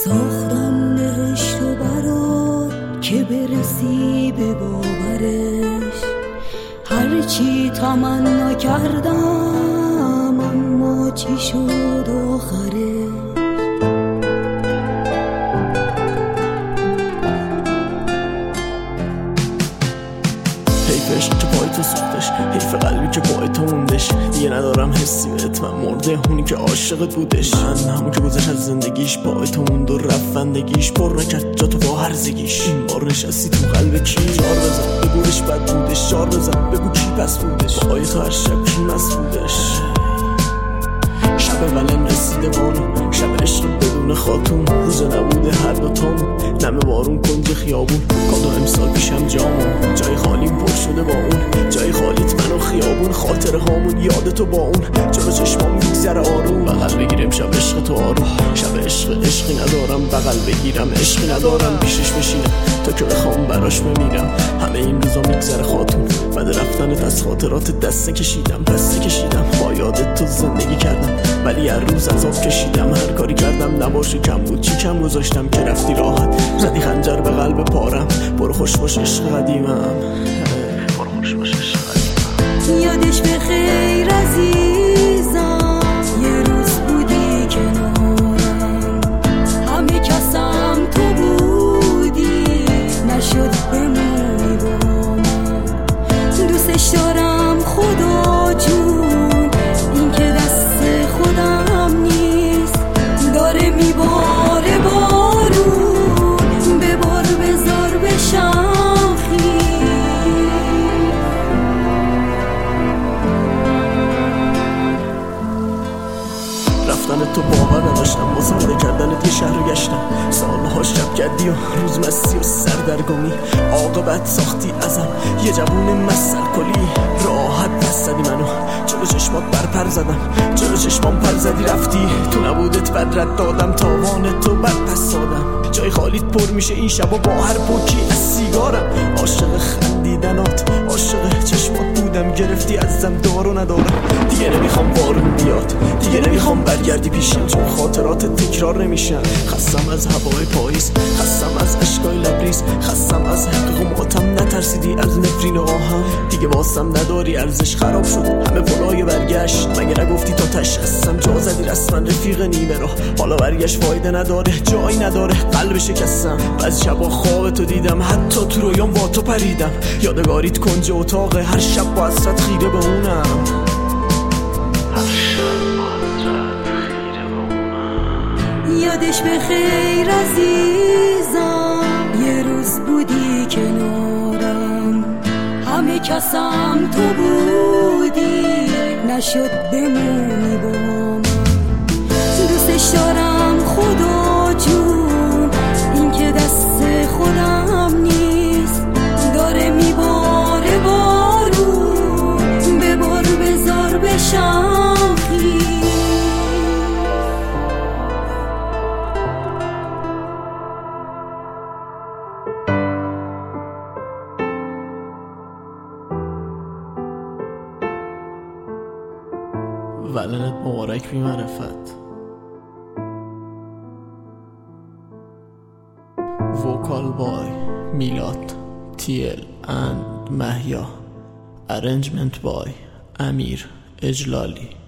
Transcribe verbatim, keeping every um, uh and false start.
ساختم بهشت و برات که برسی به باورش، هرچی تمنا کردم اما چی شد آخرش. حیفش که پای تو سوختش، حیف قلبی که پای تو موندش. دیگه ندارم حسی بهت، من مرده اونی که عاشقت بودش. من همون که گذشت از زندگیش پای تو موند و رفندگیش پر نکرد جا تو با هرزگیش. این بار نشستی تو قلب کی؟ جار بزن بگوش بد بودش، جار بزن بگو کی پس بودش. پای تو هر شب کی مسئولش؟ شب ولن رسیده بانو، شب عشق بدون خاتون، روز نبوده هر دوتامون، نمه بارون کنج خیابون. کادو امسال پیشم جامون، جای خالیم پر شده با اون، جای خالیت من و خیابون. خاطره هامون یادتو با اون، جلو چشمام میگذره آروم. بغل بگیرم شب عشق تو آروم، شب عشق عشقی ندارم. بغل بگیرم عشقی ندارم، پیشش بشینم تا که بخوام براش بمیرم. همه این روزا میگذره خاتون، بعد رفتنت از خاطرات دسته کشیدم دسته کشیدم. با یادت تو زندگی کردم ولی هر روز عذاب کشیدم. هر کاری کردم نباشه کم بود، چی کم گذاشتم که رفتی راحت، زدی خنجر به قلب پارم. برو خوش باش عشق قدیمم، برو خوش باش عشق قدیمم. یادش به خیر عزیزم، یه روز بودی کنارم، همه کسم تو بودی، نشد بمونی با من. دوستش دارم خدا جون، این که دست خودم نیست، داره میباره بارون، ببار بذار بشم خیز. رفتن تو باور نداشتم، واسه پیدا کردنت یه شهر گشتم. سالها شب کردی و روز مستی و سردرگمی، عاقبت ساختی ازم یه جوون مسل کلی. راحت پس زدی منو، جلو چشمات برپر زدم، جلو چشمام پر زدی رفتی. تو نبودت بد رد دادم، تاوان تو بد پس دادم. جای خالیت پر میشه این شبا با هر پوکی از سیگارم. عاشق خندیدنات، عاشق چشمات بودم، گرفتی ازم دارو ندارم. دیگه نمیخوام بارون بیاد، دیگه نمیخوام برگردی پیشم، چون خاطرات تکرار نمیشن. خستم از هوای پاییز، خستم از عشقای لبریز، خستم از حقیق و ماتم. نترسیدی از نفرین آهم، دیگه واسم نداری ارزش. خراب شد همه پلای برگشت، مگه نگفتی تا تش هستم. جا زدی رسما رفیق نیمه راه، حالا برگشت فایده نداره، جایی نداره. قلب شکستم، بعضی شبا خواب تو دیدم، حتی تو رویام با تو پریدم. یادگاریت کنج اتاقه، هر شب با حسرت خیره به اونم. یادش به خیر عزیزم، یه روز بودی کنارم، همه کسم تو بودی، نشد بمونی با من. دوستش دارم خدا جون، این که دست خودم نیست، داره میباره بارون، ببار بذار بشم خیز. ولنت مبارک بی معرفت. وکال بای میلاد تیل اند مهیا. ارنجمنت بای امیر اجلالی.